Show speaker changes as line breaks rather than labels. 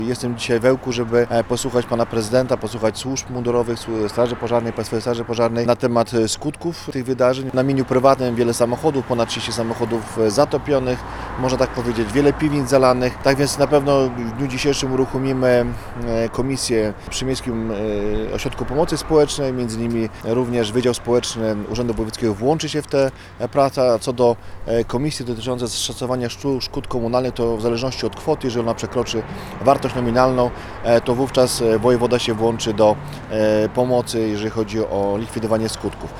Jestem dzisiaj w Ełku, żeby posłuchać pana prezydenta, posłuchać służb mundurowych, Straży Pożarnej, Państwowej Straży Pożarnej na temat skutków tych wydarzeń. Na mieniu prywatnym wiele samochodów, ponad 30 samochodów zatopionych, można tak powiedzieć, wiele piwnic zalanych. Tak więc na pewno w dniu dzisiejszym uruchomimy komisję przy Miejskim Ośrodku Pomocy Społecznej, między innymi również Wydział Społeczny Urzędu Wojewódzkiego włączy się w te prace. Co do komisji dotyczącej szacowania szkód komunalnych, to w zależności od kwoty, jeżeli ona przekroczy wartość nominalną, to wówczas wojewoda się włączy do pomocy, jeżeli chodzi o likwidowanie skutków.